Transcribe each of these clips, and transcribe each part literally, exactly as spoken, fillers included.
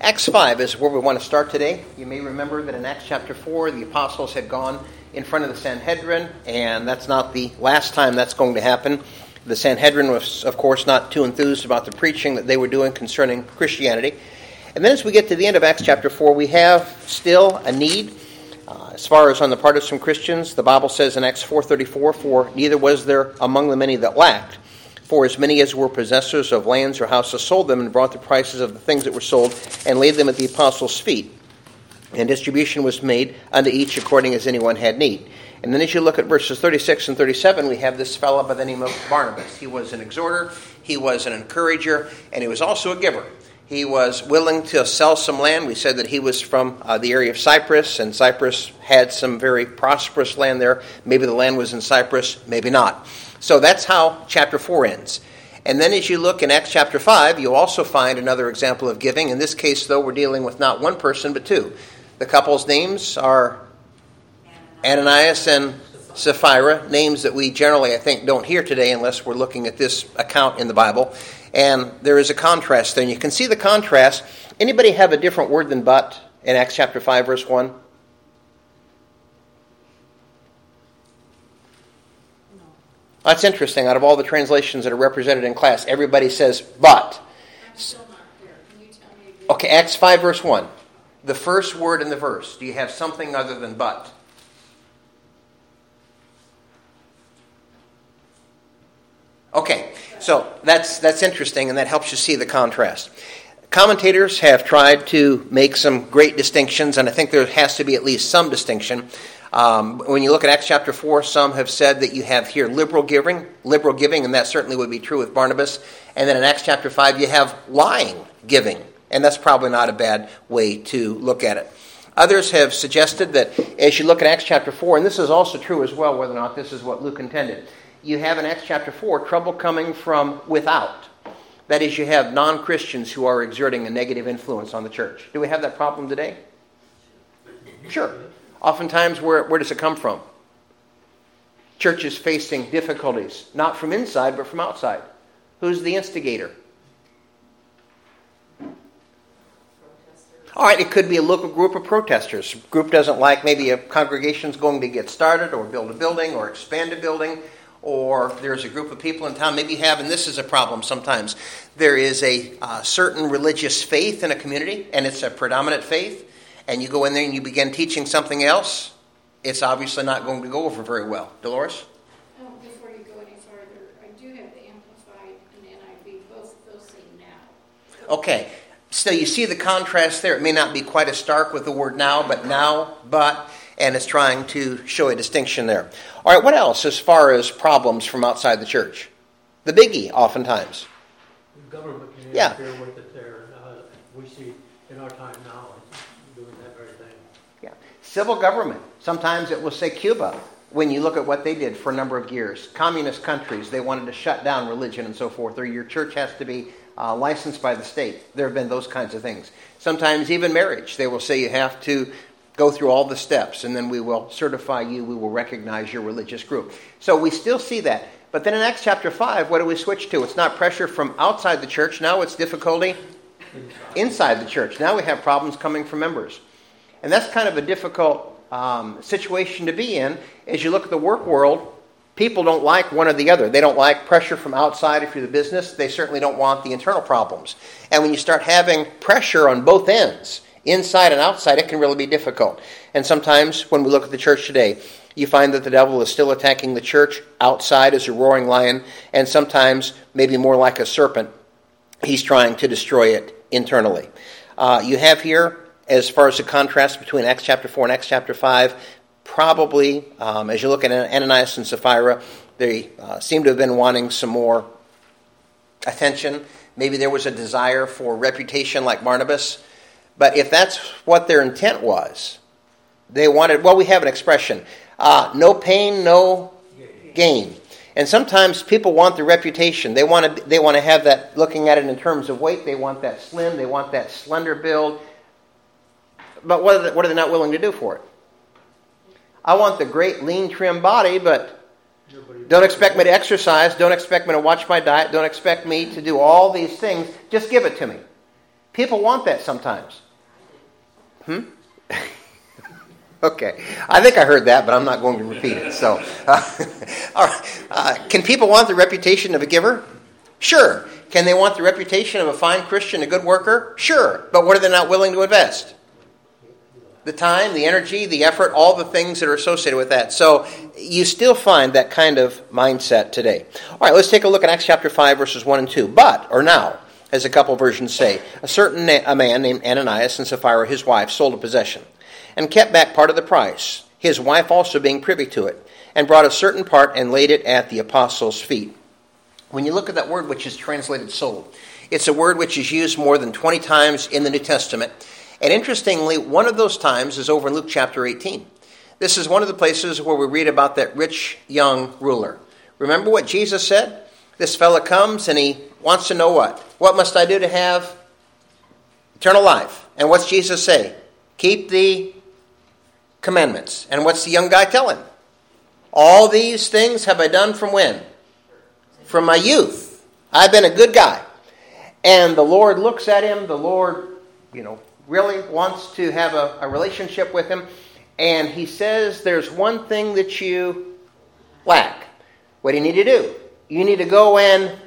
Acts five is where we want to start today. You may remember that in Acts chapter four, the apostles had gone in front of the Sanhedrin, and that's not the last time that's going to happen. The Sanhedrin was, of course, not too enthused about the preaching that they were doing concerning Christianity. And then as we get to the end of Acts chapter four, we have still a need. Uh, as far as on the part of some Christians, the Bible says in Acts four thirty-four, "For neither was there among the many that lacked. For as many as were possessors of lands or houses sold them and brought the prices of the things that were sold and laid them at the apostles' feet. And distribution was made unto each according as anyone had need." And then as you look at verses thirty-six and thirty-seven, we have this fellow by the name of Barnabas. He was an exhorter, he was an encourager, and he was also a giver. He was willing to sell some land. We said that he was from uh, the area of Cyprus, and Cyprus had some very prosperous land there. Maybe the land was in Cyprus, maybe not. So that's how chapter four ends. And then as you look in Acts chapter five, you'll also find another example of giving. In this case, though, we're dealing with not one person, but two. The couple's names are Ananias and Sapphira, names that we generally, I think, don't hear today unless we're looking at this account in the Bible. And there is a contrast there. And you can see the contrast. Anybody have a different word than but in Acts chapter five, verse one? That's interesting. Out of all the translations that are represented in class, everybody says but. I'm still not clear. Can you tell me again? Okay, Acts five, verse one. The first word in the verse. Do you have something other than but? Okay, so that's that's interesting, and that helps you see the contrast. Commentators have tried to make some great distinctions, and I think there has to be at least some distinction. Um, when you look at Acts chapter four, some have said that you have here liberal giving, liberal giving, and that certainly would be true with Barnabas. And then in Acts chapter five, you have lying giving, and that's probably not a bad way to look at it. Others have suggested that as you look at Acts chapter four, and this is also true as well, whether or not this is what Luke intended, you have in Acts chapter four trouble coming from without. That is, you have non-Christians who are exerting a negative influence on the church. Do we have that problem today? Sure. Oftentimes, where, where does it come from? Churches facing difficulties, not from inside, but from outside. Who's the instigator? All right, it could be a local group of protesters. A group doesn't like maybe a congregation's going to get started or build a building or expand a building, or there's a group of people in town. Maybe you have, and this is a problem sometimes, there is a uh, certain religious faith in a community, and it's a predominant faith. And you go in there and you begin teaching something else, it's obviously not going to go over very well. Dolores? Oh, before you go any farther, I do have the Amplified and N I V, both of those say now. Okay, so you see the contrast there. It may not be quite as stark with the word now, but now, but, and it's trying to show a distinction there. All right, what else as far as problems from outside the church? The biggie, oftentimes. The government can Yeah. interfere with it there. Uh, we see in our time now. Doing that very thing. Yeah. Civil government. Sometimes it will say Cuba, when you look at what they did for a number of years. Communist countries, they wanted to shut down religion and so forth, or your church has to be uh, licensed by the state. There have been those kinds of things. Sometimes even marriage, they will say you have to go through all the steps, and then we will certify you, we will recognize your religious group. So we still see that. But then in Acts chapter five, what do we switch to? It's not pressure from outside the church. Now it's difficulty inside the church. Now we have problems coming from members. And that's kind of a difficult um, situation to be in. As you look at the work world, people don't like one or the other. They don't like pressure from outside if you're the business. They certainly don't want the internal problems. And when you start having pressure on both ends, inside and outside, it can really be difficult. And sometimes when we look at the church today, you find that the devil is still attacking the church outside as a roaring lion, and sometimes maybe more like a serpent. He's trying to destroy it internally. Uh, you have here, as far as the contrast between Acts chapter four and Acts chapter five, probably, um, as you look at Ananias and Sapphira, they uh, seem to have been wanting some more attention. Maybe there was a desire for reputation like Barnabas. But if that's what their intent was, they wanted, well, we have an expression, uh, no pain, no gain. And sometimes people want the reputation. They want to they want to have that, looking at it in terms of weight, they want that slim, they want that slender build. But what are they, what are they not willing to do for it? I want the great, lean, trim body, but don't expect me to exercise, don't expect me to watch my diet, don't expect me to do all these things. Just give it to me. People want that sometimes. Hmm? Okay. I think I heard that, but I'm not going to repeat it. So, uh, all right. uh, can people want the reputation of a giver? Sure. Can they want the reputation of a fine Christian, a good worker? Sure. But what are they not willing to invest? The time, the energy, the effort, all the things that are associated with that. So you still find that kind of mindset today. All right, let's take a look at Acts chapter five, verses one and two. But, or now, as a couple versions say, a certain na- a man named Ananias and Sapphira, his wife, sold a possession and kept back part of the price, his wife also being privy to it, and brought a certain part and laid it at the apostles' feet. When you look at that word which is translated sold, it's a word which is used more than twenty times in the New Testament. And interestingly, one of those times is over in Luke chapter eighteen. This is one of the places where we read about that rich young ruler. Remember what Jesus said? This fella comes and he wants to know what? What must I do to have eternal life? And what's Jesus say? Keep the commandments. And what's the young guy tell him? All these things have I done from when? From my youth. I've been a good guy. And the Lord looks at him. The Lord, you know, really wants to have a, a relationship with him. And he says, there's one thing that you lack. What do you need to do? You need to go and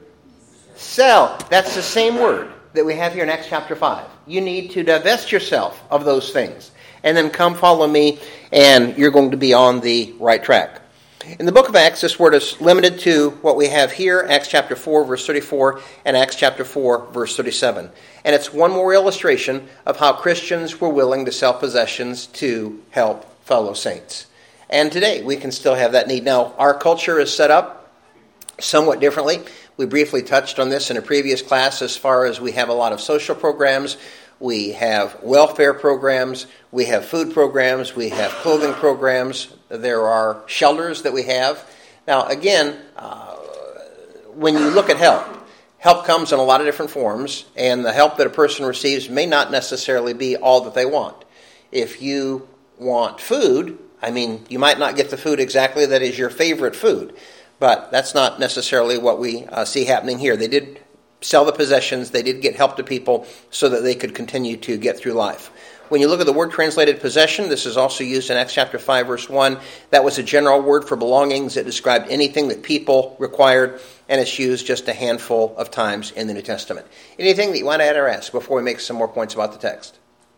sell. That's the same word that we have here in Acts chapter five. You need to divest yourself of those things. And then come follow me, and you're going to be on the right track. In the book of Acts, this word is limited to what we have here, Acts chapter four, verse thirty-four, and Acts chapter four, verse thirty-seven. And it's one more illustration of how Christians were willing to sell possessions to help fellow saints. And today, we can still have that need. Now, our culture is set up somewhat differently. We briefly touched on this in a previous class as far as we have a lot of social programs. We have welfare programs, we have food programs, we have clothing programs, there are shelters that we have. Now, again, uh, when you look at help, help comes in a lot of different forms, and the help that a person receives may not necessarily be all that they want. If you want food, I mean, you might not get the food exactly that is your favorite food, but that's not necessarily what we uh, see happening here. They did sell the possessions, they did get help to people so that they could continue to get through life. When you look at the word translated possession, this is also used in Acts chapter five, verse one. That was a general word for belongings. It described anything that people required, and it's used just a handful of times in the New Testament. Anything that you want to add or ask before we make some more points about the text?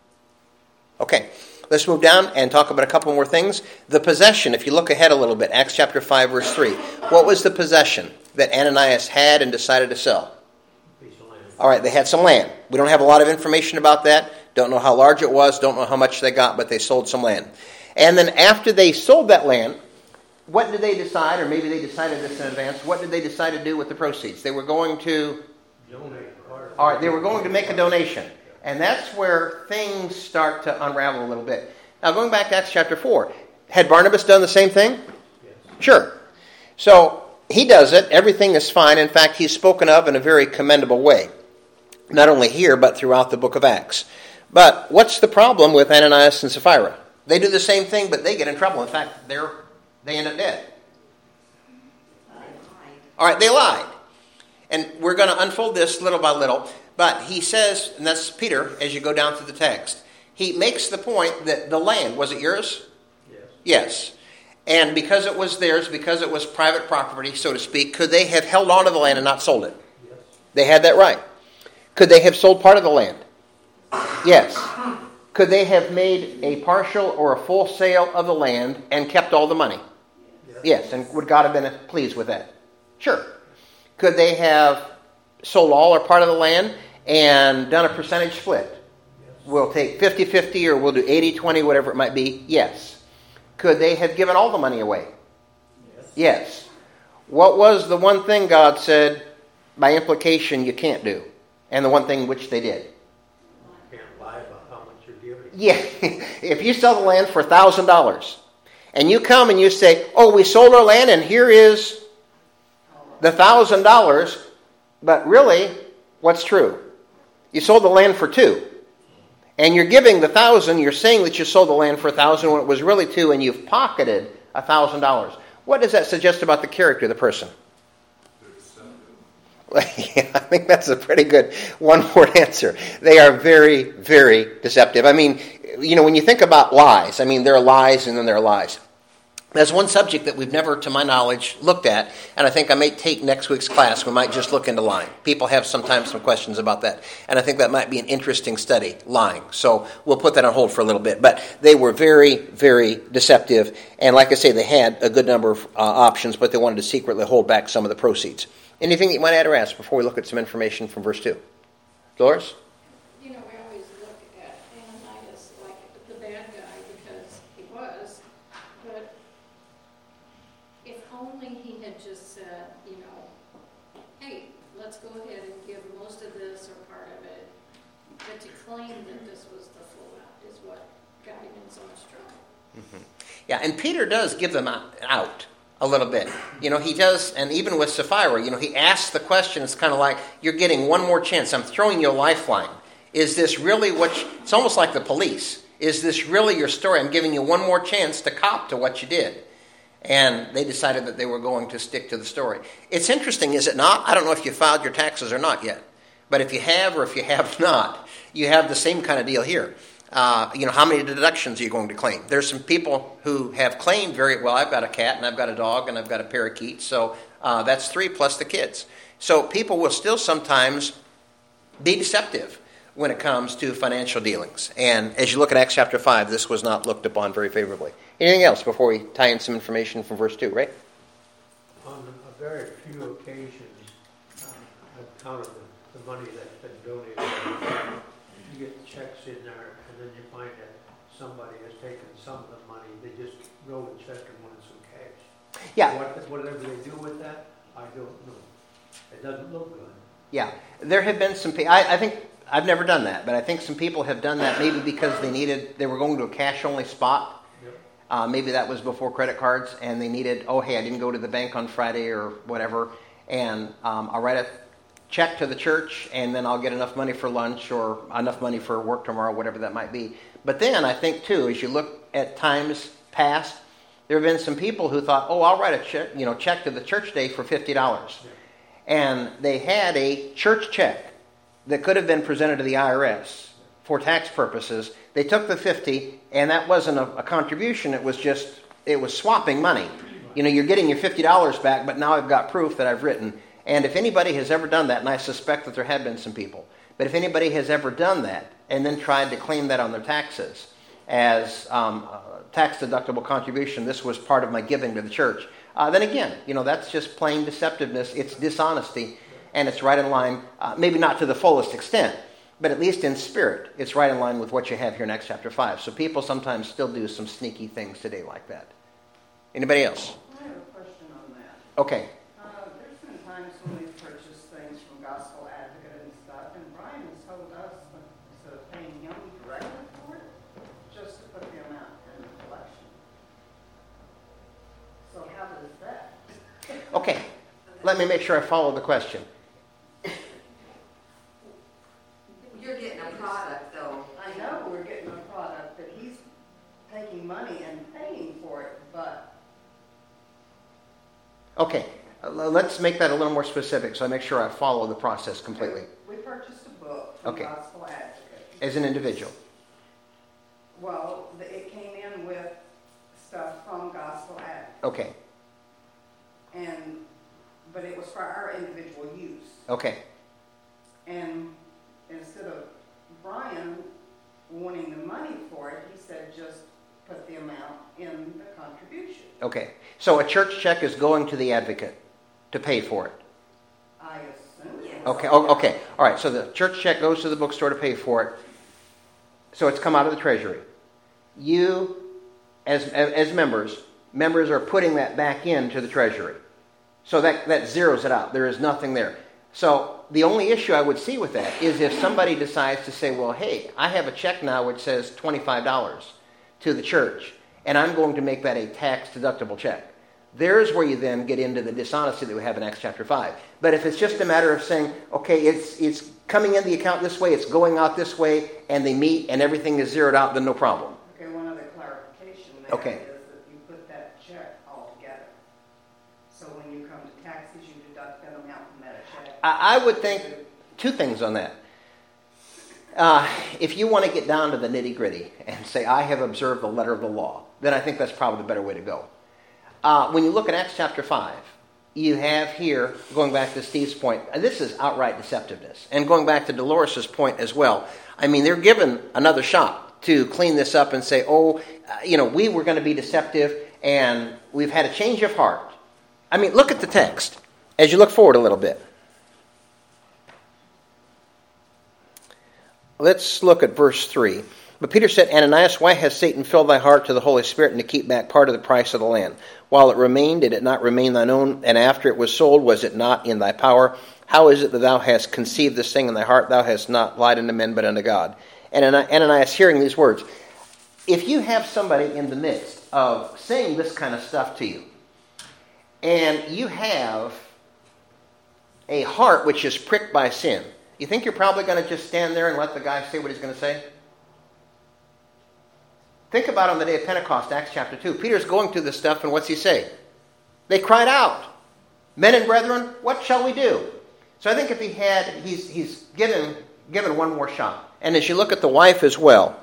Okay, let's move down and talk about a couple more things. The possession, if you look ahead a little bit, Acts chapter five, verse three. What was the possession that Ananias had and decided to sell? All right, they had some land. We don't have a lot of information about that. Don't know how large it was. Don't know how much they got, but they sold some land. And then after they sold that land, what did they decide, or maybe they decided this in advance, what did they decide to do with the proceeds? They were going to donate. All right, they were going to make a donation. And that's where things start to unravel a little bit. Now, going back to Acts chapter four, had Barnabas done the same thing? Yes. Sure. So he does it. Everything is fine. In fact, he's spoken of in a very commendable way. Not only here, but throughout the book of Acts. But what's the problem with Ananias and Sapphira? They do the same thing, but they get in trouble. In fact, they're they end up dead. All right, they lied. And we're going to unfold this little by little. But he says, and that's Peter, as you go down through the text, he makes the point that the land, was it yours? Yes. Yes. And because it was theirs, because it was private property, so to speak, could they have held on to the land and not sold it? Yes. They had that right. Could they have sold part of the land? Yes. Could they have made a partial or a full sale of the land and kept all the money? Yes. Yes. And would God have been pleased with that? Sure. Could they have sold all or part of the land and done a percentage split? Yes. We'll take fifty-fifty or we'll do eighty-twenty, whatever it might be. Yes. Could they have given all the money away? Yes. Yes. What was the one thing God said, by implication, you can't do? And the one thing which they did? You can't lie about how much you're giving. Yeah. If you sell the land for one thousand dollars and you come and you say, oh, we sold our land and here is the one thousand dollars, but really, what's true? You sold the land for two. And you're giving the one thousand dollars, you're saying that you sold the land for one thousand dollars when it was really two, and you've pocketed one thousand dollars. What does that suggest about the character of the person? Yeah, I think that's a pretty good one-word answer. They are very, very deceptive. I mean, you know, when you think about lies, I mean, there are lies and then there are lies. That's one subject that we've never, to my knowledge, looked at, and I think I may take next week's class. We might just look into lying. People have sometimes some questions about that, and I think that might be an interesting study, lying. So we'll put that on hold for a little bit. But they were very, very deceptive, and like I say, they had a good number of uh, options, but they wanted to secretly hold back some of the proceeds. Anything that you might add or ask before we look at some information from verse two? Dolores? You know, we always look at Ananias like the bad guy because he was, but if only he had just said, you know, hey, let's go ahead and give most of this or part of it, but to claim that this was the full out is what got him in so much trouble. Mm-hmm. Yeah, and Peter does give them out a little bit. You know, he does, and even with Sapphira, you know, he asks the question, it's kind of like, you're getting one more chance. I'm throwing you a lifeline. Is this really what you, it's almost like the police. Is this really your story? I'm giving you one more chance to cop to what you did. And they decided that they were going to stick to the story. It's interesting, is it not? I don't know if you filed your taxes or not yet. But if you have or if you have not, you have the same kind of deal here. Uh, you know, how many deductions are you going to claim? There's some people who have claimed very well, I've got a cat and I've got a dog and I've got a parakeet, so uh, that's three plus the kids. So people will still sometimes be deceptive when it comes to financial dealings. And as you look at Acts chapter five, this was not looked upon very favorably. Anything else before we tie in some information from verse two, right? On a very few occasions, uh, I've counted the, the money that's been donated. You get checks in there, and then you find that somebody has taken some of the money. They just wrote a check and wanted some cash. Yeah. What, whatever they do with that, I don't know. It doesn't look good. Yeah. There have been some people, I, I think, I've never done that, but I think some people have done that maybe because they needed, they were going to a cash-only spot. Yep. Uh, maybe that was before credit cards, and they needed, oh, hey, I didn't go to the bank on Friday or whatever, and um, I'll write a check to the church, and then I'll get enough money for lunch or enough money for work tomorrow, whatever that might be. But then I think, too, as you look at times past, there have been some people who thought, oh, I'll write a check, you know, check to the church today for fifty dollars. Yeah. And they had a church check that could have been presented to the I R S for tax purposes. They took the fifty, and that wasn't a, a contribution. It was just, it was swapping money. You know, you're getting your fifty dollars back, but now I've got proof that I've written. And if anybody has ever done that, and I suspect that there have been some people, but if anybody has ever done that and then tried to claim that on their taxes as um, a tax-deductible contribution, this was part of my giving to the church, uh, then again, you know, that's just plain deceptiveness. It's dishonesty, and it's right in line, uh, maybe not to the fullest extent, but at least in spirit, it's right in line with what you have here in Acts chapter five. So people sometimes still do some sneaky things today like that. Anybody else? I have a question on that. Okay. Uh, there's been times when we've purchased things from Gospel Advocate and stuff, and Brian has told us, instead of paying him directly for it, just to put the amount in the collection. So how does that? Okay. Let me make sure I follow the question. You're getting a product, though. I know we're getting a product, but he's taking money and paying for it, but... Okay. Uh, let's make that a little more specific so I make sure I follow the process completely. We purchased a book from Okay. Gospel Advocate. As an individual. Well, the- it came in with stuff from Gospel Advocate. Okay. And, but it was for our individual use. Okay. And instead of Brian wanting the money for it, he said just put the amount in the contribution. Okay. So a church check is going to the advocate to pay for it. I assume. Yes. Okay. Oh, okay. All right. So the church check goes to the bookstore to pay for it. So it's come out of the treasury. You, as as members, members are putting that back into the treasury. So that, that zeroes it out. There is nothing there. So the only issue I would see with that is if somebody decides to say, well, hey, I have a check now which says twenty-five dollars to the church, and I'm going to make that a tax-deductible check. There's where you then get into the dishonesty that we have in Acts chapter five. But if it's just a matter of saying, okay, it's it's coming in the account this way, it's going out this way, and they meet and everything is zeroed out, then no problem. Okay, one other clarification there Okay. is that you put that check all together. So when you come to taxes, you deduct that amount from that check. I, I would think two things on that. Uh, if you want to get down to the nitty-gritty and say, I have observed the letter of the law, then I think that's probably the better way to go. Uh, when you look at Acts chapter five, you have here, going back to Steve's point, and this is outright deceptiveness. And going back to Dolores' point as well, I mean, they're given another shot to clean this up and say, oh, uh, you know, we were going to be deceptive and we've had a change of heart. I mean, look at the text as you look forward a little bit. Let's look at verse three. But Peter said, Ananias, why has Satan filled thy heart to the Holy Spirit and to keep back part of the price of the land? While it remained, did it not remain thine own? And after it was sold, was it not in thy power? How is it that thou hast conceived this thing in thy heart? Thou hast not lied unto men, but unto God. And Ananias, hearing these words, if you have somebody in the midst of saying this kind of stuff to you, and you have a heart which is pricked by sin, you think you're probably going to just stand there and let the guy say what he's going to say? Think about on the day of Pentecost, Acts chapter two. Peter's going through this stuff, and what's he say? They cried out, men and brethren, what shall we do? So I think if he had, he's he's given given one more shot. And as you look at the wife as well,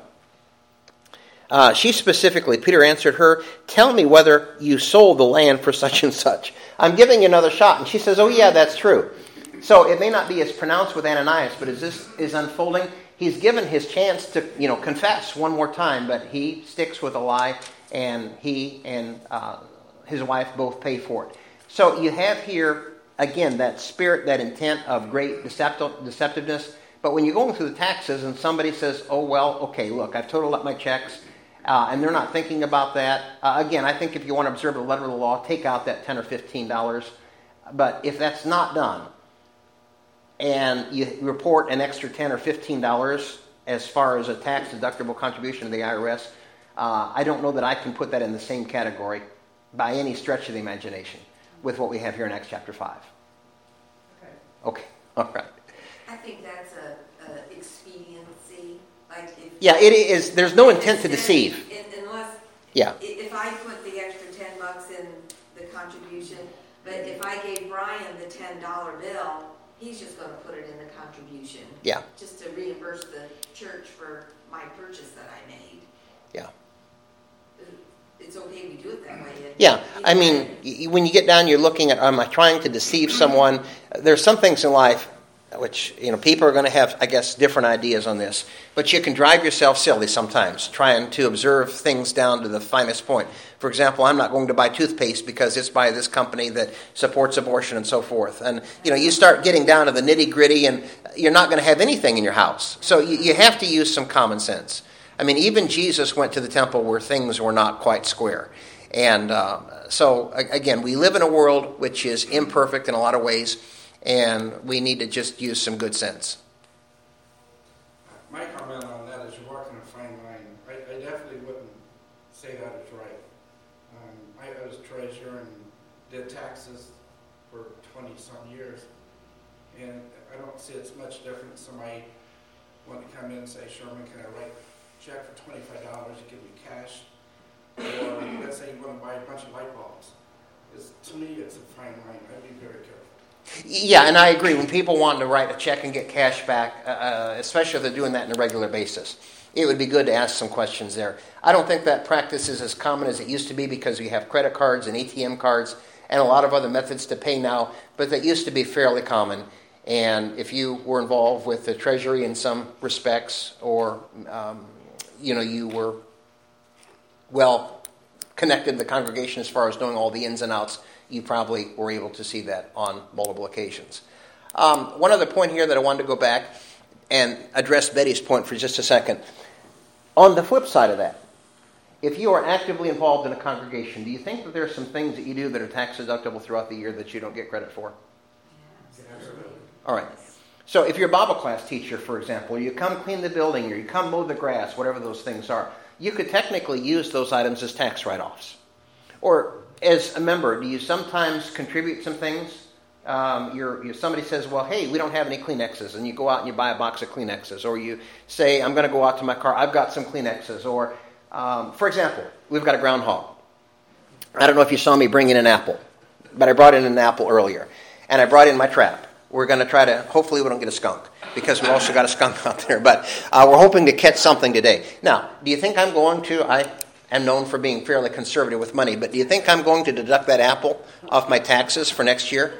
uh, she specifically, Peter answered her, tell me whether you sold the land for such and such. I'm giving you another shot. And she says, oh yeah, that's true. So it may not be as pronounced with Ananias, but as this is unfolding, he's given his chance to, you know, confess one more time, but he sticks with a lie, and he and uh, his wife both pay for it. So you have here, again, that spirit, that intent of great deceptive, deceptiveness. But when you're going through the taxes and somebody says, oh, well, okay, look, I've totaled up my checks, uh, and they're not thinking about that. Uh, again, I think if you want to observe the letter of the law, take out that ten or fifteen dollars. But if that's not done, and you report an extra ten or fifteen dollars as far as a tax-deductible contribution to the I R S, uh, I don't know that I can put that in the same category by any stretch of the imagination with what we have here in Acts chapter five. Okay. Okay, all right. I think that's a, a expediency, like if... Yeah, it is. There's no intent to deceive. Unless, yeah. If I put the extra ten bucks in the contribution, but if I gave Brian the ten dollar bill, he's just going to put it in the contribution. Yeah. Just to reimburse the church for my purchase that I made. Yeah. It's okay we do it that way. Yeah. I mean, when you get down, you're looking at, am I trying to deceive someone? There's some things in life which, you know, people are going to have, I guess, different ideas on this. But you can drive yourself silly sometimes, trying to observe things down to the finest point. For example, I'm not going to buy toothpaste because it's by this company that supports abortion and so forth. And, you know, you start getting down to the nitty-gritty and you're not going to have anything in your house. So you, you have to use some common sense. I mean, even Jesus went to the temple where things were not quite square. And uh, so, again, we live in a world which is imperfect in a lot of ways, and we need to just use some good sense. My comment on that is you're walking a fine line. I, I definitely wouldn't say that is right. Um, I was treasurer and did taxes for twenty-some years, and I don't see it's much different. Somebody want to come in and say, Sherman, can I write a check for twenty-five dollars, you give me cash? Or let's say you want to buy a bunch of light bulbs. It's, to me, it's a fine line. I'd be very careful. Yeah, and I agree. When people want to write a check and get cash back, uh, especially if they're doing that on a regular basis, it would be good to ask some questions there. I don't think that practice is as common as it used to be because we have credit cards and A T M cards and a lot of other methods to pay now, but that used to be fairly common. And if you were involved with the Treasury in some respects, or um, you know, you were well connected in the congregation as far as knowing all the ins and outs, you probably were able to see that on multiple occasions. Um, one other point here that I wanted to go back and address Betty's point for just a second. On the flip side of that, if you are actively involved in a congregation, do you think that there are some things that you do that are tax deductible throughout the year that you don't get credit for? Yes. Absolutely. All right. So if you're a Bible class teacher, for example, or you come clean the building, or you come mow the grass, whatever those things are, you could technically use those items as tax write-offs. Or as a member, do you sometimes contribute some things? Um, you're, you're, somebody says, well, hey, we don't have any Kleenexes, and you go out and you buy a box of Kleenexes. Or you say, I'm going to go out to my car, I've got some Kleenexes. Or, um, for example, we've got a groundhog. I don't know if you saw me bring in an apple, but I brought in an apple earlier. And I brought in my trap. We're going to try to, hopefully we don't get a skunk, because we've also got a skunk out there. But uh, we're hoping to catch something today. Now, do you think I'm going to, I am known for being fairly conservative with money, but do you think I'm going to deduct that apple off my taxes for next year?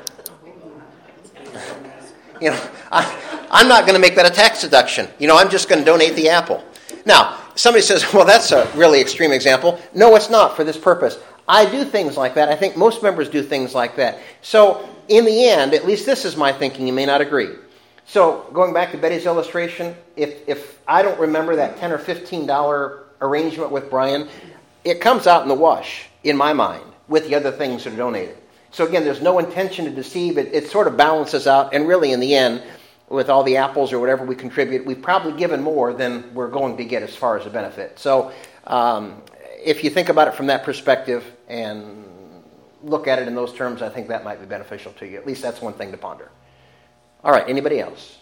You know, I, I'm not going to make that a tax deduction. You know, I'm just going to donate the apple. Now, somebody says, well, that's a really extreme example. No, it's not for this purpose. I do things like that. I think most members do things like that. So, in the end, at least this is my thinking. You may not agree. So, going back to Betty's illustration, if if I don't remember that ten or fifteen dollars arrangement with Brian, it comes out in the wash, in my mind, with the other things that are donated. So again, there's no intention to deceive. It, it sort of balances out, and really, in the end, with all the apples or whatever we contribute, we've probably given more than we're going to get as far as a benefit. So um, if you think about it from that perspective and look at it in those terms, I think that might be beneficial to you. At least that's one thing to ponder. All right, anybody else?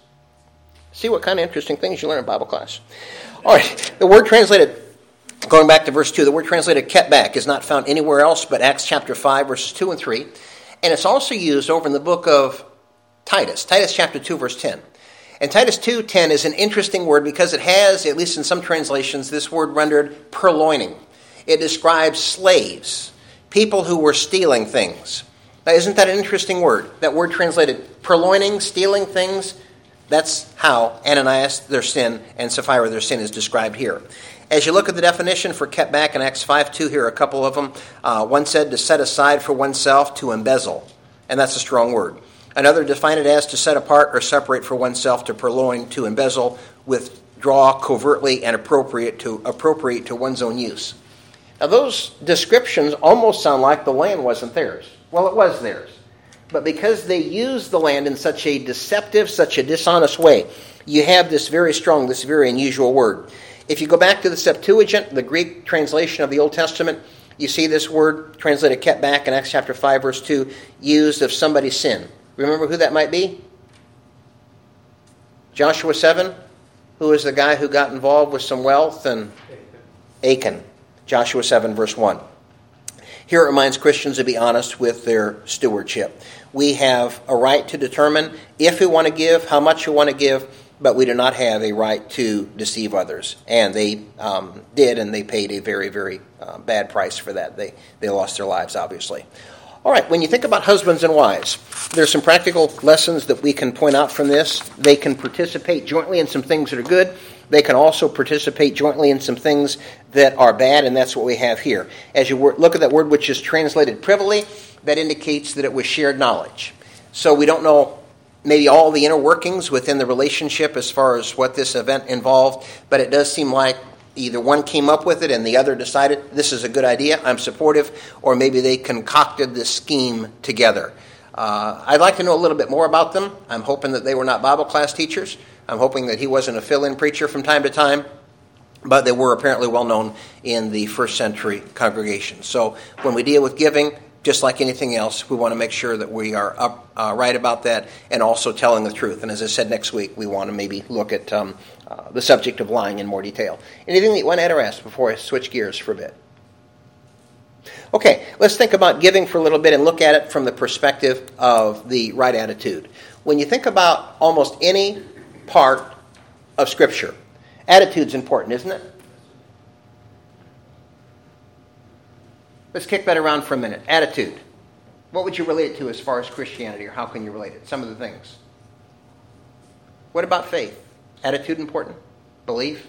See what kind of interesting things you learn in Bible class. All right, the word translated, going back to verse two, the word translated kept back is not found anywhere else but Acts chapter five, verses two and three. And it's also used over in the book of Titus, Titus chapter two, verse ten. And Titus two ten is an interesting word because it has, at least in some translations, this word rendered purloining. It describes slaves, people who were stealing things. Now, isn't that an interesting word? That word translated purloining, stealing things, that's how Ananias, their sin, and Sapphira, their sin, is described here. As you look at the definition for kept back in Acts five two, here are a couple of them. Uh, one said to set aside for oneself, to embezzle. And that's a strong word. Another defined it as to set apart or separate for oneself, to purloin, to embezzle, withdraw covertly and appropriate to appropriate to one's own use. Now those descriptions almost sound like the land wasn't theirs. Well, it was theirs. But because they used the land in such a deceptive, such a dishonest way, you have this very strong, this very unusual word. If you go back to the Septuagint, the Greek translation of the Old Testament, you see this word translated kept back in Acts chapter five, verse two, used of somebody's sin. Remember who that might be? Joshua seven, who is the guy who got involved with some wealth, and Achan. Joshua seven, verse one. Here it reminds Christians to be honest with their stewardship. We have a right to determine if we want to give, how much we want to give, but we do not have a right to deceive others. And they um, did, and they paid a very, very uh, bad price for that. They, they lost their lives, obviously. All right, when you think about husbands and wives, there's some practical lessons that we can point out from this. They can participate jointly in some things that are good. They can also participate jointly in some things that are bad, and that's what we have here. As you look at that word which is translated privily, that indicates that it was shared knowledge. So we don't know maybe all the inner workings within the relationship as far as what this event involved, but it does seem like either one came up with it and the other decided, this is a good idea, I'm supportive, or maybe they concocted this scheme together. Uh, I'd like to know a little bit more about them. I'm hoping that they were not Bible class teachers. I'm hoping that he wasn't a fill-in preacher from time to time, but they were apparently well known in the first century congregation. So when we deal with giving, just like anything else, we want to make sure that we are up, uh, right about that and also telling the truth. And as I said, next week we want to maybe look at um, uh, the subject of lying in more detail. Anything that you want to add or ask before I switch gears for a bit? Okay, let's think about giving for a little bit and look at it from the perspective of the right attitude. When you think about almost any part of Scripture, attitude's important, isn't it? Let's kick that around for a minute. Attitude. What would you relate it to as far as Christianity, or how can you relate it? Some of the things. What about faith? Attitude important? Belief?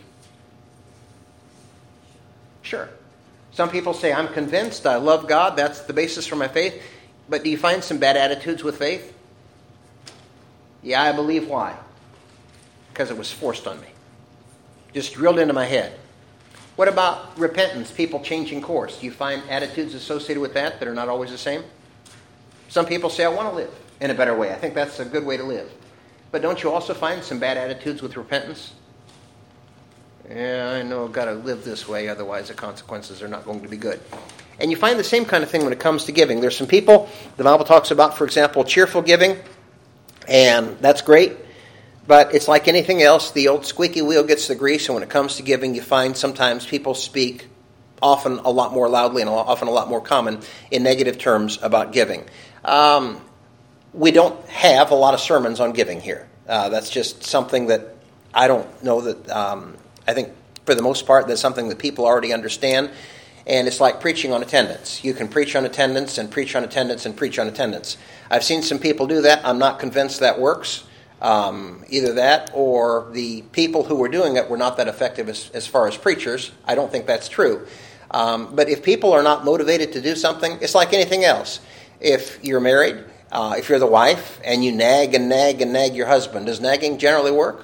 Sure. Some people say, I'm convinced, I love God, that's the basis for my faith. But do you find some bad attitudes with faith? Yeah, I believe. Why? Because it was forced on me. Just drilled into my head. What about repentance, people changing course? Do you find attitudes associated with that that are not always the same? Some people say, I want to live in a better way. I think that's a good way to live. But don't you also find some bad attitudes with repentance? Yeah, I know I've got to live this way, otherwise the consequences are not going to be good. And you find the same kind of thing when it comes to giving. There's some people, the Bible talks about, for example, cheerful giving, and that's great. But it's like anything else, the old squeaky wheel gets the grease, and when it comes to giving, you find sometimes people speak often a lot more loudly and often a lot more common in negative terms about giving. Um, we don't have a lot of sermons on giving here. Uh, that's just something that I don't know that, um, I think for the most part, that's something that people already understand. And it's like preaching on attendance. You can preach on attendance and preach on attendance and preach on attendance. I've seen some people do that. I'm not convinced that works. Um, either that or the people who were doing it were not that effective as, as far as preachers. I don't think that's true. Um, but if people are not motivated to do something, it's like anything else. If you're married, uh, if you're the wife, and you nag and nag and nag your husband, does nagging generally work?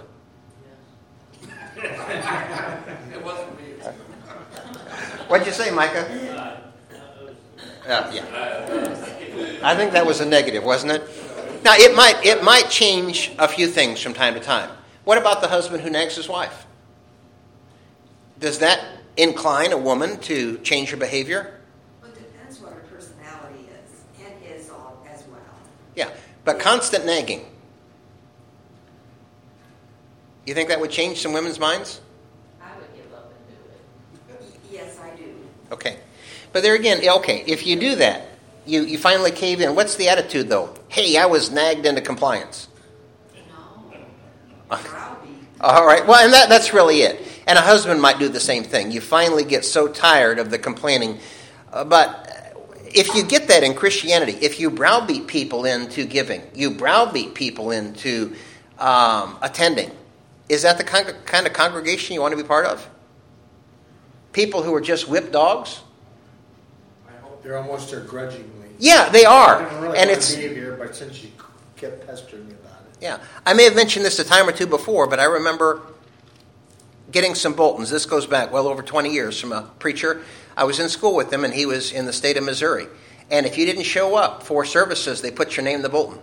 It wasn't me. What'd you say, Micah? Uh, yeah. I think that was a negative, wasn't it? Now, it might it might change a few things from time to time. What about the husband who nags his wife? Does that incline a woman to change her behavior? Well, it depends what her personality is, and his all as well. Yeah, but constant nagging. You think that would change some women's minds? I would give up and do it. Yes, I do. Okay. But there again, okay, if you do that, you, you finally cave in. What's the attitude, though? Hey, I was nagged into compliance. No. Browbeat. All right. Well, and that, that's really it. And a husband might do the same thing. You finally get so tired of the complaining. Uh, but if you get that in Christianity, if you browbeat people into giving, you browbeat people into um, attending, is that the con- kind of congregation you want to be part of? People who are just whipped dogs? I hope they're almost there grudgingly. Yeah, they are. I didn't really and want it's to be here, but since you kept pestering me about it. Yeah. I may have mentioned this a time or two before, but I remember getting some bulletins. This goes back well over twenty years from a preacher. I was in school with him, and he was in the state of Missouri. And if you didn't show up for services, they put your name in the bulletin.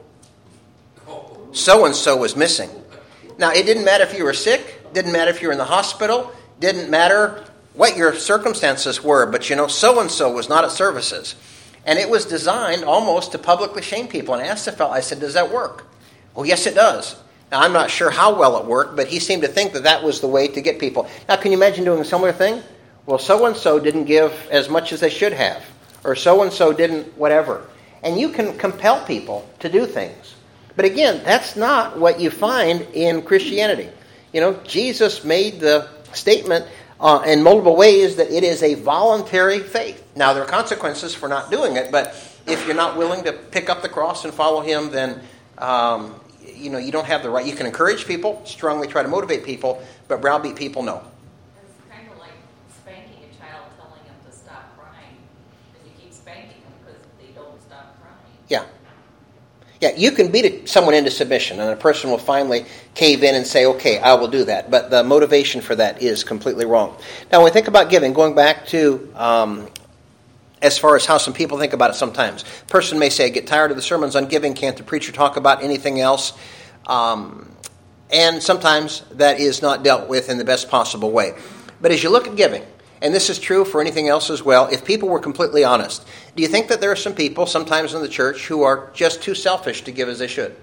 So-and-so was missing. Now, it didn't matter if you were sick, didn't matter if you were in the hospital, didn't matter what your circumstances were, but you know, so-and-so was not at services. And it was designed almost to publicly shame people. And I asked the fellow, I said, does that work? Well, yes, it does. Now, I'm not sure how well it worked, but he seemed to think that that was the way to get people. Now, can you imagine doing a similar thing? Well, so-and-so didn't give as much as they should have, or so-and-so didn't whatever. And you can compel people to do things. But again, that's not what you find in Christianity. You know, Jesus made the statement uh, in multiple ways that it is a voluntary faith. Now, there are consequences for not doing it, but if you're not willing to pick up the cross and follow him, then um, you know, you don't have the right. You can encourage people, strongly try to motivate people, but browbeat people, no. It's kind of like spanking a child, telling them to stop crying, and you keep spanking them because they don't stop crying. Yeah. Yeah, you can beat someone into submission, and a person will finally cave in and say, okay, I will do that. But the motivation for that is completely wrong. Now, when we think about giving, going back to um, as far as how some people think about it sometimes. A person may say, I get tired of the sermons on giving. Can't the preacher talk about anything else? Um, and sometimes that is not dealt with in the best possible way. But as you look at giving, and this is true for anything else as well, if people were completely honest, do you think that there are some people sometimes in the church who are just too selfish to give as they should?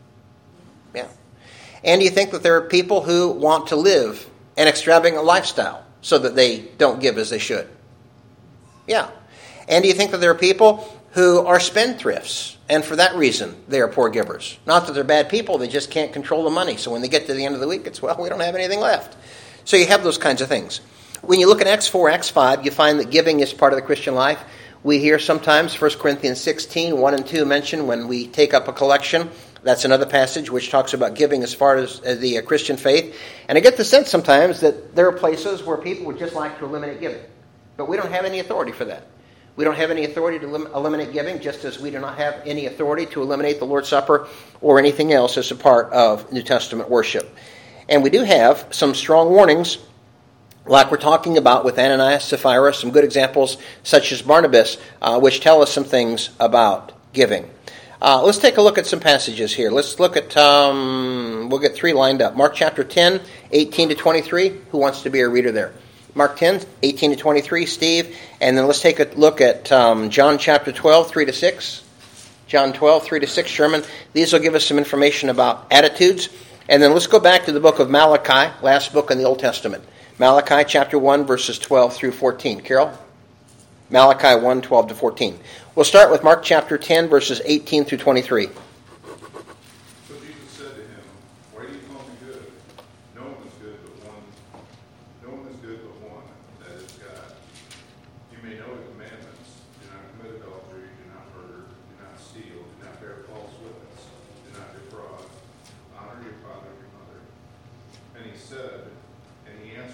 Yeah. And do you think that there are people who want to live an extravagant lifestyle so that they don't give as they should? Yeah. And do you think that there are people who are spendthrifts, and for that reason they are poor givers? Not that they're bad people, they just can't control the money. So when they get to the end of the week, it's, well, we don't have anything left. So you have those kinds of things. When you look at Acts four, Acts five, you find that giving is part of the Christian life. We hear sometimes First Corinthians sixteen, one and two mentioned when we take up a collection. That's another passage which talks about giving as far as, as the uh, Christian faith. And I get the sense sometimes that there are places where people would just like to eliminate giving. But we don't have any authority for that. We don't have any authority to lim- eliminate giving, just as we do not have any authority to eliminate the Lord's Supper or anything else as a part of New Testament worship. And we do have some strong warnings, like we're talking about with Ananias, Sapphira, some good examples such as Barnabas, uh, which tell us some things about giving. Uh, let's take a look at some passages here. Let's look at, um, we'll get three lined up. Mark chapter ten, eighteen to twenty-three. Who wants to be a reader there? Mark ten, eighteen to twenty-three, Steve. And then let's take a look at um, John chapter twelve, three to six. John twelve, three to six, Sherman. These will give us some information about attitudes. And then let's go back to the book of Malachi, last book in the Old Testament. Malachi chapter one, verses twelve through fourteen. Carol? Malachi one, twelve to fourteen. We'll start with Mark chapter ten, verses eighteen through twenty-three.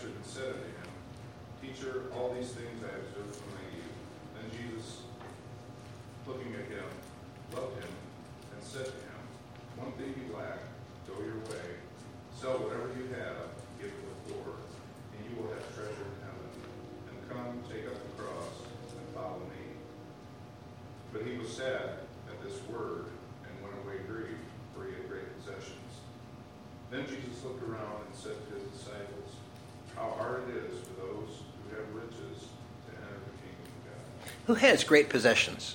answered and said unto him, Teacher, all these things I have observed from my youth. Then Jesus, looking at him, loved him, and said to him, One thing you lack, go your way, sell whatever you have, give to the poor, and you will have treasure in heaven. And come, take up the cross, and follow me. But he was sad at this word, and went away grieved, for he had great possessions. Then Jesus looked around and said to his disciples, How hard it is for those who have riches to enter the kingdom of God. Who has great possessions?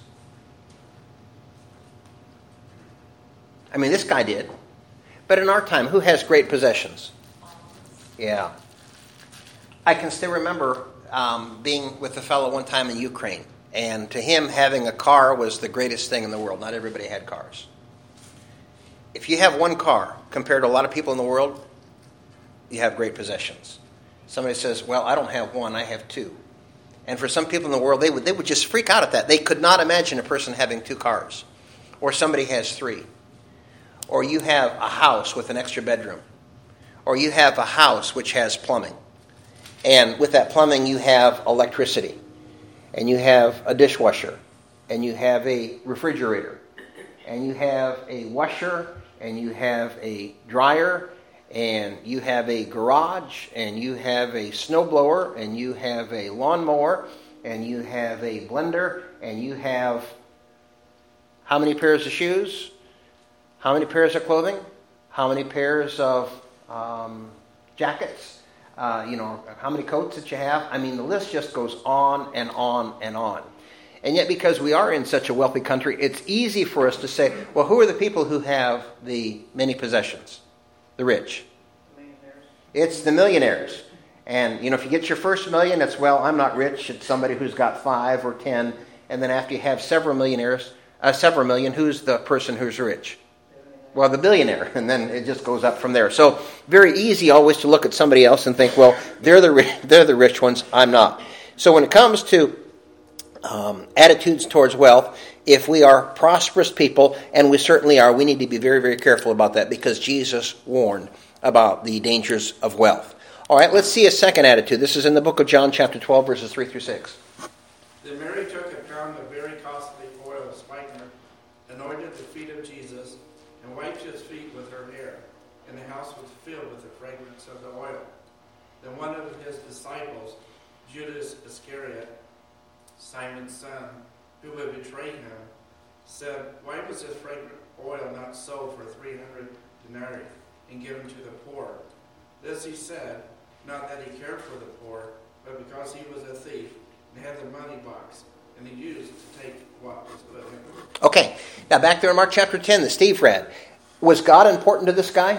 I mean, this guy did. But in our time, who has great possessions? Yeah. I can still remember um, being with a fellow one time in Ukraine. And to him, having a car was the greatest thing in the world. Not everybody had cars. If you have one car compared to a lot of people in the world, you have great possessions. Somebody says, well, I don't have one, I have two. And for some people in the world, they would they would just freak out at that. They could not imagine a person having two cars. Or somebody has three. Or you have a house with an extra bedroom. Or you have a house which has plumbing. And with that plumbing, you have electricity. And you have a dishwasher. And you have a refrigerator. And you have a washer. And you have a dryer. And you have a garage. And you have a snowblower. And you have a lawnmower. And you have a blender. And you have how many pairs of shoes? How many pairs of clothing? How many pairs of um, jackets? Uh, you know, how many coats that you have? I mean, the list just goes on and on and on. And yet, because we are in such a wealthy country, it's easy for us to say, well, who are the people who have the many possessions? The rich. It's the millionaires. And, you know, if you get your first million, it's, well, I'm not rich. It's somebody who's got five or ten. And then after you have several millionaires, uh, several million, who's the person who's rich? Well, the billionaire, and then it just goes up from there. So very easy always to look at somebody else and think, well, they're the they're the rich ones, I'm not. So when it comes to um, attitudes towards wealth, if we are prosperous people, and we certainly are, we need to be very, very careful about that because Jesus warned about the dangers of wealth. All right, let's see a second attitude. This is in the book of John, chapter twelve, verses three through six. Then Mary took a pound of very costly oil of spikenard, anointed the feet of Jesus, and wiped his feet with her hair, and the house was filled with the fragrance of the oil. Then one of his disciples, Judas Iscariot, Simon's son, who would betray him, said, Why was this fragrant oil not sold for three hundred denarii and given to the poor? This he said, not that he cared for the poor, but because he was a thief and had the money box, and he used to take what was put in it. Okay, now back there in Mark chapter ten that Steve read. Was God important to this guy?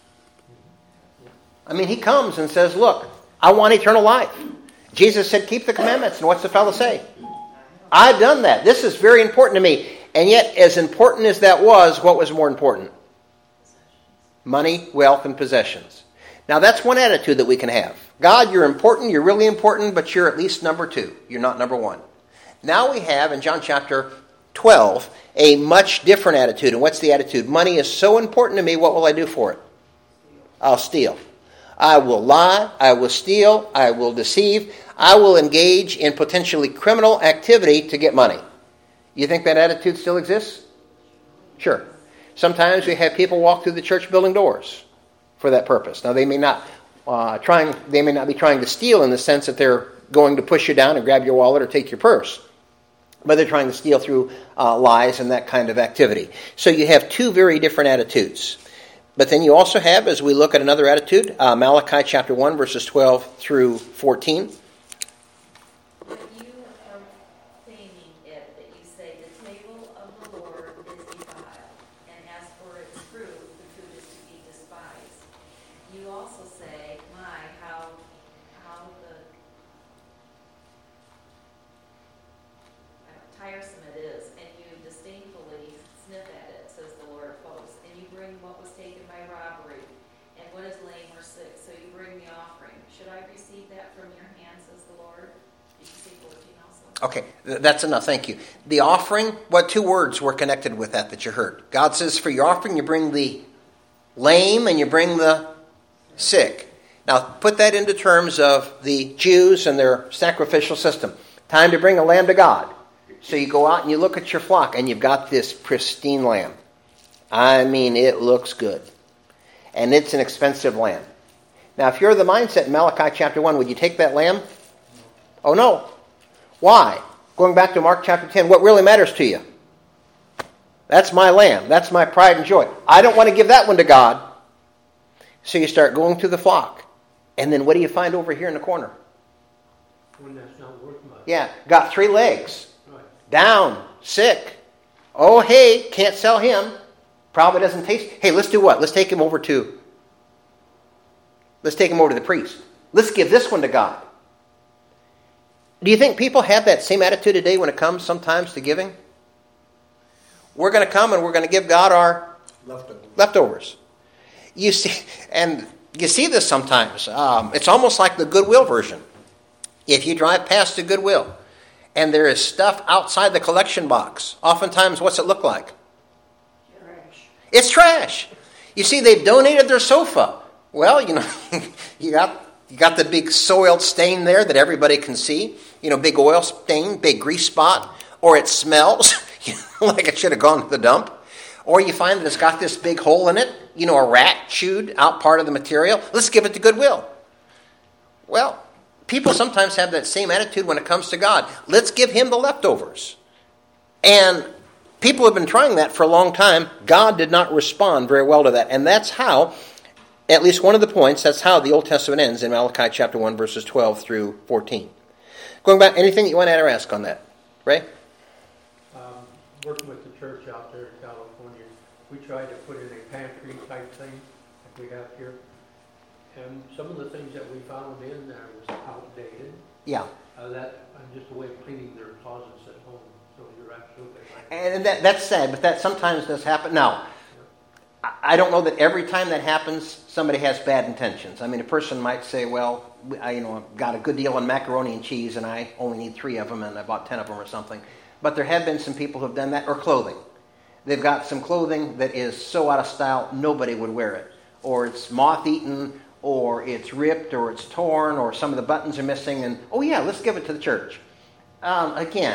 I mean, he comes and says, look, I want eternal life. Jesus said, keep the commandments. And what's the fellow say? I've done that. This is very important to me. And yet, as important as that was, what was more important? Money, wealth, and possessions. Now, that's one attitude that we can have. God, you're important, you're really important, but you're at least number two. You're not number one. Now we have, in John chapter twelve, a much different attitude. And what's the attitude? Money is so important to me, what will I do for it? I'll steal. I will lie, I will steal, I will deceive, I will engage in potentially criminal activity to get money. You think that attitude still exists? Sure. Sometimes we have people walk through the church building doors for that purpose. Now they may not uh, trying they may not be trying to steal in the sense that they're going to push you down and grab your wallet or take your purse. But they're trying to steal through uh, lies and that kind of activity. So you have two very different attitudes. But then you also have, as we look at another attitude, uh, Malachi chapter one, verses twelve through fourteen. But you are feigning it, that you say, the table of the Lord is defiled, and as for its fruit, the food is to be despised. You also say, my, how, how the tiresome it is, and you disdainfully sniff at it, says the Lord of hosts, and you bring what was taken by robbery, and what is lame or sick, so you bring the offering. Should I receive that from your hand, says the Lord? Did you say fourteen also? Okay, th- that's enough, thank you. The offering, what two words were connected with that that you heard? God says for your offering you bring the lame and you bring the sick. Now, put that into terms of the Jews and their sacrificial system. Time to bring a lamb to God. So you go out and you look at your flock, and you've got this pristine lamb. I mean, it looks good. And it's an expensive lamb. Now, if you're the mindset in Malachi chapter one, would you take that lamb? Oh, no. Why? Going back to Mark chapter ten, what really matters to you? That's my lamb. That's my pride and joy. I don't want to give that one to God. So you start going through the flock. And then what do you find over here in the corner? One that's not worth much. Yeah, got three legs. Right. Down, sick. Oh, hey, can't sell him. Probably doesn't taste. Hey, let's do what? Let's take him over to, let's take him over to the priest. Let's give this one to God. Do you think people have that same attitude today when it comes sometimes to giving? We're going to come and we're going to give God our Leftovers. leftovers. You see, and you see this sometimes. Um, it's almost like the Goodwill version. If you drive past the Goodwill and there is stuff outside the collection box, oftentimes what's it look like? Trash. It's trash. You see, they've donated their sofa. Well, you know, you got you got the big soiled stain there that everybody can see. You know, big oil stain, big grease spot, or it smells like it should have gone to the dump. Or you find that it's got this big hole in it. You know, a rat chewed out part of the material. Let's give it to Goodwill. Well, people sometimes have that same attitude when it comes to God. Let's give him the leftovers. And people have been trying that for a long time. God did not respond very well to that. And that's how, at least one of the points, that's how the Old Testament ends in Malachi chapter one, verses twelve through fourteen. Going back, anything that you want to add or ask on that? Ray? Um, working with the church out there in California, we tried to put in a pantry type thing that we have here. And some of the things that we found in there was outdated. Yeah. Uh, that, uh, just a way of cleaning their closets at home. So you're absolutely right. And that, that's sad, but that sometimes does happen. Now, I I don't know that every time that happens, somebody has bad intentions. I mean, a person might say, well, I, you know, I've got a good deal on macaroni and cheese, and I only need three of them, and I bought ten of them or something. But there have been some people who have done that, or clothing. They've got some clothing that is so out of style, nobody would wear it. Or it's moth-eaten, or it's ripped, or it's torn, or some of the buttons are missing, and, oh yeah, let's give it to the church. Um, again,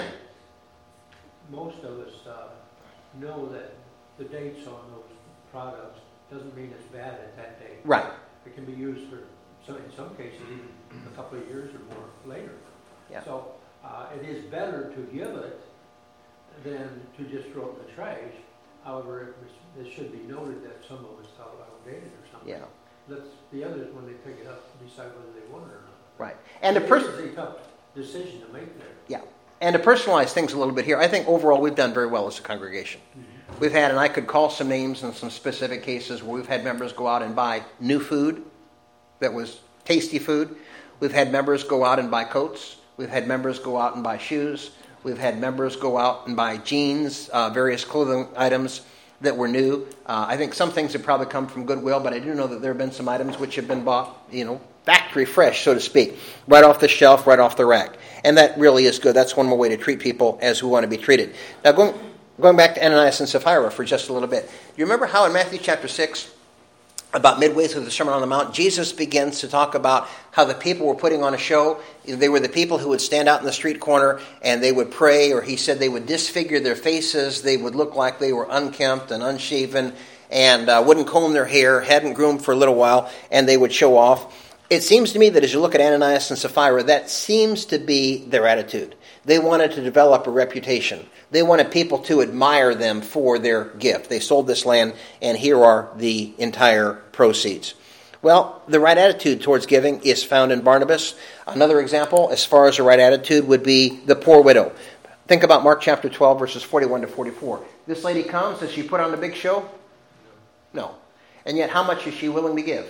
Most of us uh, know that the dates on those products doesn't mean it's bad at that date. right. It can be used for, some, in some cases, even a couple of years or more later. Yeah. So uh, it is better to give it than to just throw it in the trash. However, it, was, it should be noted that some of it's outdated or something. Yeah. Let's, the others, when they pick it up, decide whether they want it or not. Right. And a It person, is a tough decision to make there. yeah. And to personalize things a little bit here, I think overall we've done very well as a congregation. Mm-hmm. We've had, and I could call some names in some specific cases where we've had members go out and buy new food that was tasty food. We've had members go out and buy coats. We've had members go out and buy shoes. We've had members go out and buy jeans, uh, various clothing items that were new. Uh, I think some things have probably come from Goodwill, but I do know that there have been some items which have been bought, you know, factory fresh, so to speak, right off the shelf, right off the rack. And that really is good. That's one more way to treat people as we want to be treated. Now, going, going back to Ananias and Sapphira for just a little bit. Do you remember how in Matthew chapter six, about midway through the Sermon on the Mount, Jesus begins to talk about how the people were putting on a show. They were the people who would stand out in the street corner and they would pray, or he said they would disfigure their faces. They would look like they were unkempt and unshaven and uh, wouldn't comb their hair, hadn't groomed for a little while, and they would show off. It seems to me that as you look at Ananias and Sapphira, that seems to be their attitude. They wanted to develop a reputation. They wanted people to admire them for their gift. They sold this land, and here are the entire proceeds. Well, the right attitude towards giving is found in Barnabas. Another example, as far as the right attitude, would be the poor widow. Think about Mark chapter twelve, verses forty-one to forty-four. This lady comes, does she put on a big show? No. And yet, how much is she willing to give?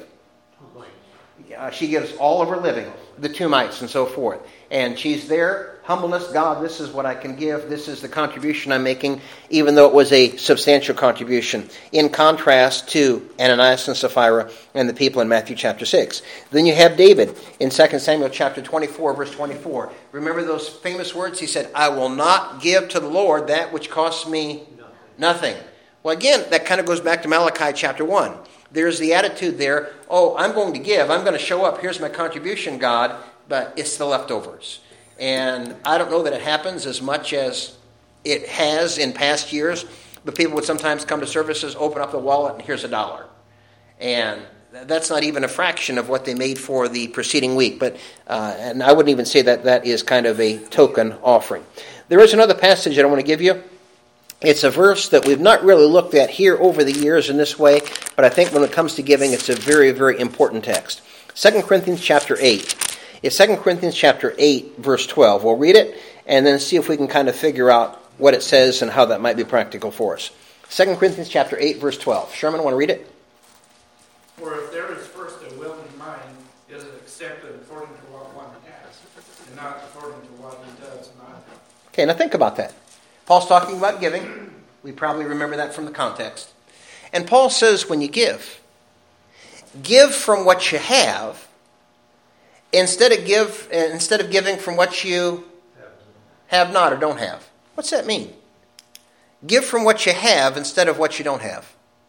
Uh, she gives all of her living, the two mites and so forth. And she's there, humbleness, God, this is what I can give. This is the contribution I'm making, even though it was a substantial contribution. In contrast to Ananias and Sapphira and the people in Matthew chapter six. Then you have David in Second Samuel chapter twenty-four, verse twenty-four. Remember those famous words? He said, I will not give to the Lord that which costs me nothing. Well, again, that kind of goes back to Malachi chapter one. there's the attitude there, oh, I'm going to give, I'm going to show up, here's my contribution, God, but it's the leftovers. And I don't know that it happens as much as it has in past years, but people would sometimes come to services, open up the wallet, and here's a dollar. And that's not even a fraction of what they made for the preceding week. But uh, and I wouldn't even say that that is kind of a token offering. There is another passage that I want to give you. It's a verse that we've not really looked at here over the years in this way, but I think when it comes to giving, it's a very, very important text. Second Corinthians chapter eight. It's Second Corinthians chapter eight, verse twelve. We'll read it and then see if we can kind of figure out what it says and how that might be practical for us. Second Corinthians chapter eight, verse twelve. Sherman, want to read it? For if there is first a willing mind, is it accepted according to what one has, and not according to what he does not. Okay, now think about that. Paul's talking about giving. We probably remember that from the context. And Paul says when you give, give from what you have instead of give instead of giving from what you have not or don't have. What's that mean? Give from what you have instead of what you don't have.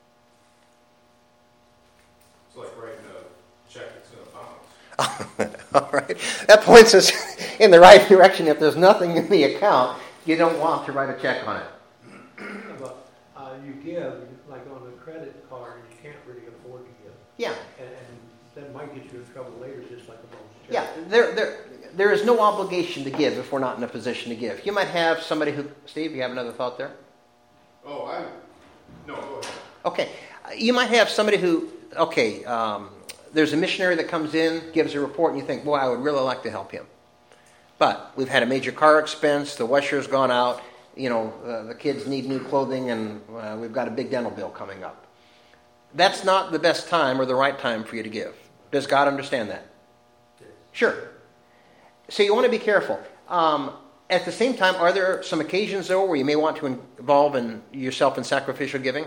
It's like writing a check that's in a box. All right. That points us in the right direction. If there's nothing in the account, you don't want to write a check on it. But uh, you give, like on a credit card, you can't really afford to give. Yeah. And, and that might get you in trouble later, just like a bonus check. Yeah. There, there, there is no obligation to give if we're not in a position to give. You might have somebody who... Steve, you have another thought there? Oh, I, no, go ahead. Okay. You might have somebody who... Okay, um, there's a missionary that comes in, gives a report, and you think, boy, I would really like to help him. But we've had a major car expense, the washer's gone out, you know, uh, the kids need new clothing, and uh, we've got a big dental bill coming up. That's not the best time or the right time for you to give. Does God understand that? Sure. So you want to be careful. Um, at the same time, are there some occasions, though, where you may want to involve in yourself in sacrificial giving?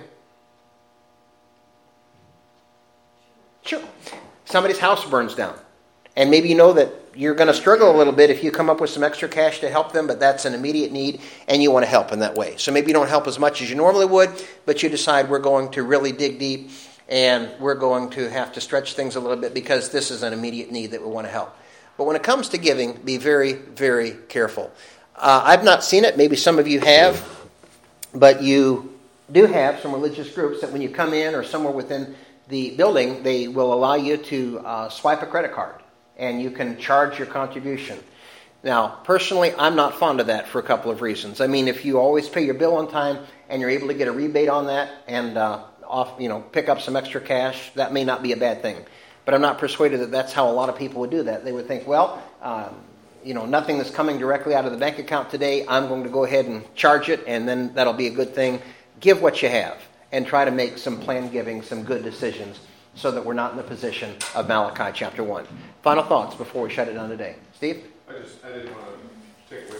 Sure. Somebody's house burns down. And maybe you know that you're going to struggle a little bit if you come up with some extra cash to help them, but that's an immediate need, and you want to help in that way. So maybe you don't help as much as you normally would, but you decide we're going to really dig deep, and we're going to have to stretch things a little bit because this is an immediate need that we want to help. But when it comes to giving, be very, very careful. Uh, I've not seen it. Maybe some of you have, but you do have some religious groups that when you come in or somewhere within the building, they will allow you to uh, swipe a credit card, and you can charge your contribution. Now, personally, I'm not fond of that for a couple of reasons. I mean, if you always pay your bill on time and you're able to get a rebate on that and uh, off, you know, pick up some extra cash, that may not be a bad thing. But I'm not persuaded that that's how a lot of people would do that. They would think, well, um, you know, nothing that's coming directly out of the bank account today, I'm going to go ahead and charge it, and then that'll be a good thing. Give what you have and try to make some planned giving, some good decisions, so that we're not in the position of Malachi chapter one. Final thoughts before we shut it down today. Steve? I just, I didn't want to take away